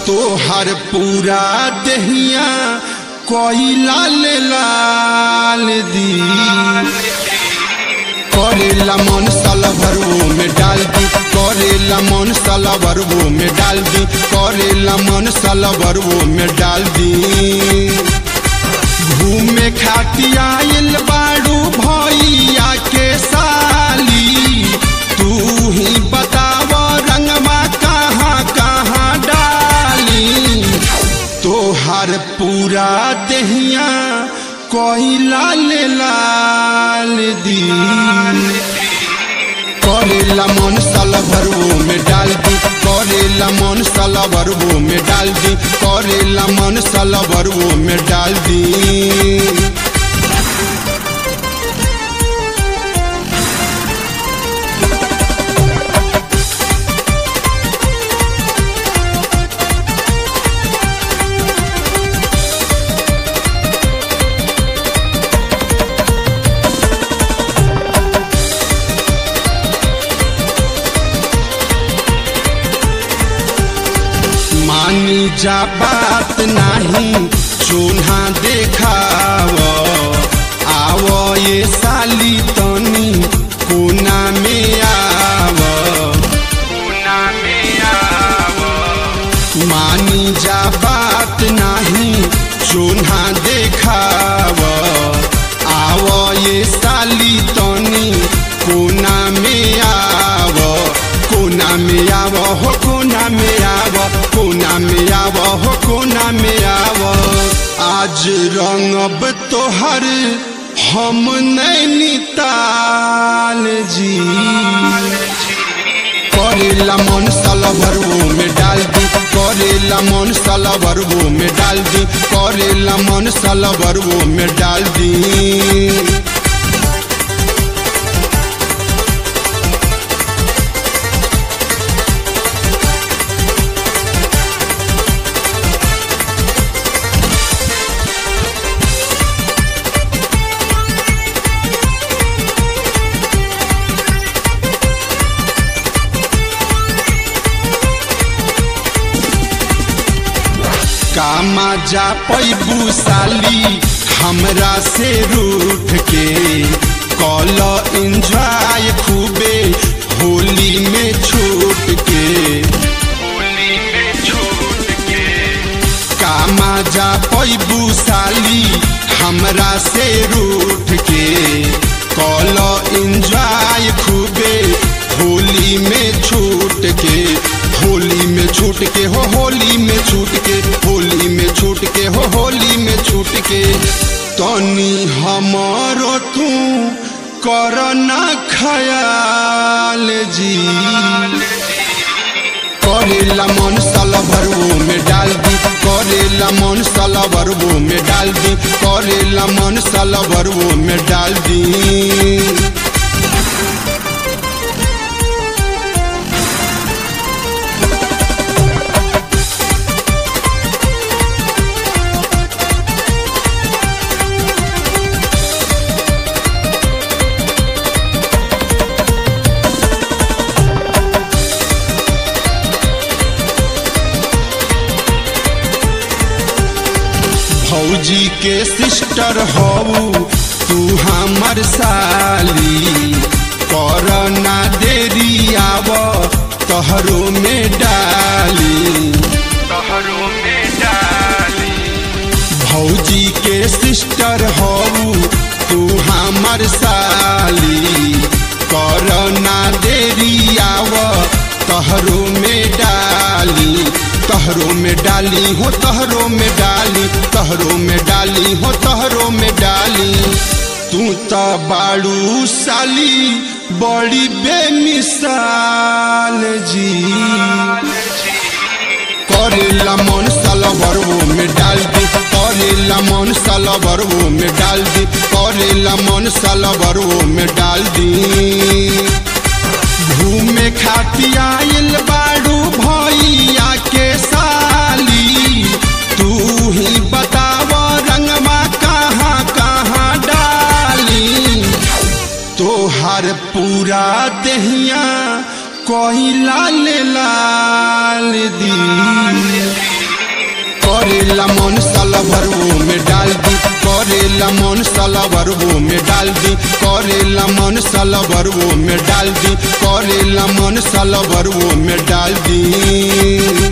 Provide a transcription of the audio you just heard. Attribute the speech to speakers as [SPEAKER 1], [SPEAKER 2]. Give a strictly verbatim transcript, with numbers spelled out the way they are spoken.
[SPEAKER 1] तोहर पूरा दहिया कोई लाल लाल दी करेला मन साला भरवो में डाल दी करेला मन साला भरवो में डाल दी करेला मन साला भरवो में डाल दी घूमे खातिर आइल बाड़ू भैया के साली तू ही बताव रंगवा कहाँ कहाँ डाली तोहर पूरा दहिया कोई लाल लाल दी करेला मन साला भरवो में डाल दी करेला मन साला भरवो में डाल दी करेला मन साला भरवो में डाल दी मानी जा बात नहीं चोन्हा देखाव आवो ये साली तनी कोना में आव कोना में आव मानी जा बात नहीं चोन्हा देखाव आवो ये साली तनी कोना में आव कोना में आव हो कोना में आव कोना में आव हो कोना में आव आज रंगब तोहर हम नैनीताल जी करेला मन साला भरवो में डाल दी करेला मन साला भरवो में डाल दी करेला मन साला भरवो में डाल दी कामा जा पैबू साली हमरा से रूठ के कॉल एंजॉय खूबे होली में छूट के होली में छूट के कामा जा पैबू साली हमरा से रूठ के कॉल एंजॉय खूबे होली में छूट के होली में छूट के हो होली में छूट के होली में छूट के हो होली में छूट के तनी हमारो तू करना ख्याल जी करेला मन साला भरवो में डाल दी करेला मन साला भरवो में डाल दी करेला मन साला भरवो में डाल दी भौजी के सिस्टर हऊ तू हमर साली करना देरी आव तोहरो में डाली तोहरो में डाली भौजी के सिस्टर हऊ तू हमर साली करना देरी आव तोहरो में डाली तहरो में डाली हो तहरो में डाली तहरो में डाली हो तहरो में डाली तू तो बाड़ू साली बड़ी बेमिसाल जी करेला मन साला भरवो में डाल दी करेला मन साला भरवो में डाल दी करेला मन साला भरवो में डाल दी घूमे खातिर आइल बाड़ू भैया के साली तू ही बताव रंगवा कहाँ कहाँ डाली तोहर पूरा दहिया कोई लाल लाल दी करेला मन साला भरवो में डाल दी करेला मन साला भरवो में डाल दी करेला मन साला भरवो में डाल दी करेला मन साला भरवो में डाल दी।